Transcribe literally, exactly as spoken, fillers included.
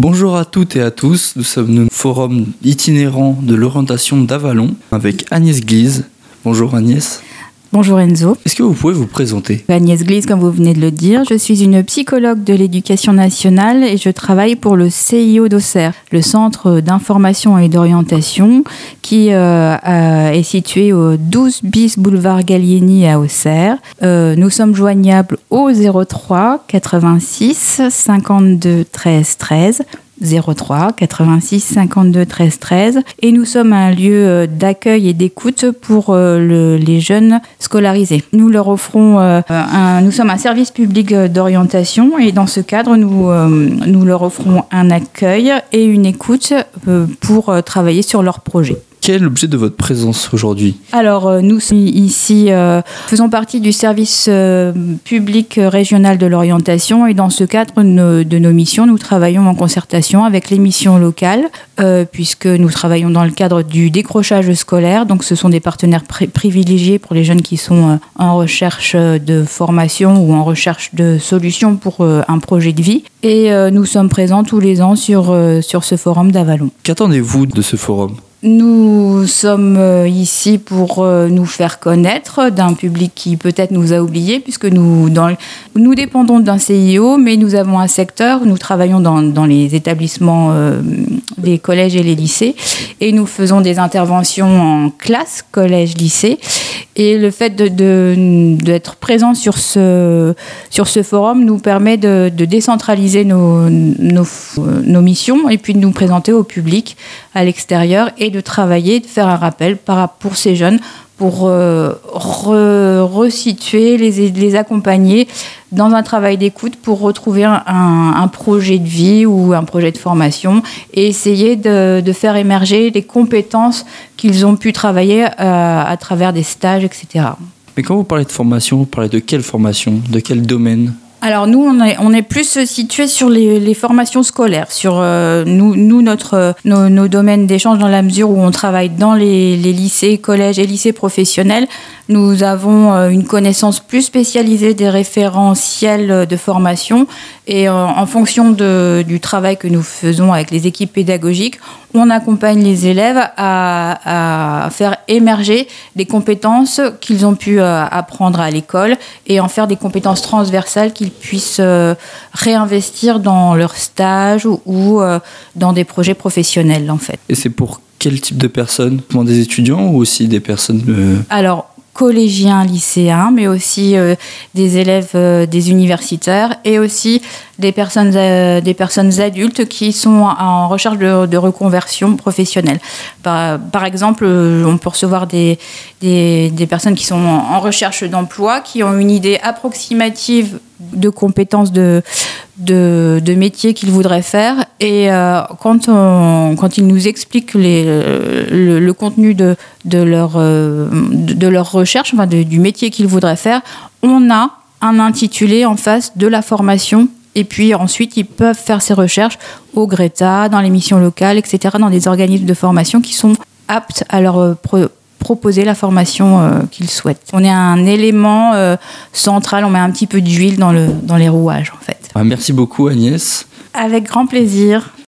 Bonjour à toutes et à tous, nous sommes au forum itinérant de l'orientation d'Avallon avec Agnès Glise. Bonjour Agnès. Bonjour Enzo. Est-ce que vous pouvez vous présenter ? Agnès Glise, comme vous venez de le dire, je suis une psychologue de l'éducation nationale et je travaille pour le C I O d'Auxerre, le centre d'information et d'orientation qui euh, euh, est situé au douze bis boulevard Gallieni à Auxerre. Euh, nous sommes joignables au zéro trois quatre-vingt-six cinquante-deux treize treize. zéro trois quatre-vingt-six cinquante-deux treize treize et nous sommes un lieu d'accueil et d'écoute pour le, les jeunes scolarisés. Nous leur offrons euh, un, nous sommes un service public d'orientation et dans ce cadre nous, euh, nous leur offrons un accueil et une écoute euh, pour travailler sur leurs projets. Quel est l'objet de votre présence aujourd'hui ? Alors, nous ici euh, faisons partie du service euh, public régional de l'orientation et dans ce cadre nos, de nos missions, nous travaillons en concertation avec les missions locales euh, puisque nous travaillons dans le cadre du décrochage scolaire. Donc, ce sont des partenaires pri- privilégiés pour les jeunes qui sont euh, en recherche de formation ou en recherche de solutions pour euh, un projet de vie. Et euh, nous sommes présents tous les ans sur, euh, sur ce forum d'Avallon. Qu'attendez-vous de ce forum ? Nous sommes ici pour nous faire connaître d'un public qui peut-être nous a oubliés, puisque nous, dans, nous dépendons d'un C I O, mais nous avons un secteur, nous travaillons dans, dans les établissements euh, des collèges et les lycées, et nous faisons des interventions en classe, collège, lycée. Et le fait de, de, d'être présent sur ce, sur ce forum nous permet de, de décentraliser nos, nos, nos missions et puis de nous présenter au public à l'extérieur et de travailler, de faire un rappel pour ces jeunes pour euh, re, resituer, les, les accompagner dans un travail d'écoute pour retrouver un, un projet de vie ou un projet de formation et essayer de, de faire émerger les compétences qu'ils ont pu travailler à, à travers des stages, et cetera. Mais quand vous parlez de formation, vous parlez de quelle formation ? De quel domaine ? Alors nous, on est, on est plus situé sur les, les formations scolaires, sur euh, nous, nous notre, nos, nos domaines d'échange dans la mesure où on travaille dans les, les lycées, collèges et lycées professionnels. Nous avons euh, une connaissance plus spécialisée des référentiels de formation et euh, en fonction de, du travail que nous faisons avec les équipes pédagogiques, on accompagne les élèves à, à faire émerger des compétences qu'ils ont pu euh, apprendre à l'école et en faire des compétences transversales qu'ils puissent euh, réinvestir dans leur stage ou, ou euh, dans des projets professionnels, en fait. Et c'est pour quel type de personnes ? Des étudiants ou aussi des personnes... Euh... Alors, collégiens, lycéens, mais aussi euh, des élèves, euh, des universitaires et aussi des personnes, euh, des personnes adultes qui sont en recherche de, de reconversion professionnelle. Par, par exemple, on peut recevoir des, des, des personnes qui sont en recherche d'emploi, qui ont une idée approximative de compétences de, de, de métiers qu'ils voudraient faire. Et euh, quand, on, quand ils nous expliquent les, le, le contenu de, de, leur, de, de leur recherche, enfin de, du métier qu'ils voudraient faire, on a un intitulé en face de la formation. Et puis ensuite, ils peuvent faire ces recherches au Greta, dans les missions locales, et cetera, dans des organismes de formation qui sont aptes à leur pro- proposer la formation euh, qu'ils souhaitent. On est un élément euh, central, on met un petit peu d'huile dans, le, dans les rouages, en fait. Ah, merci beaucoup Agnès. Avec grand plaisir.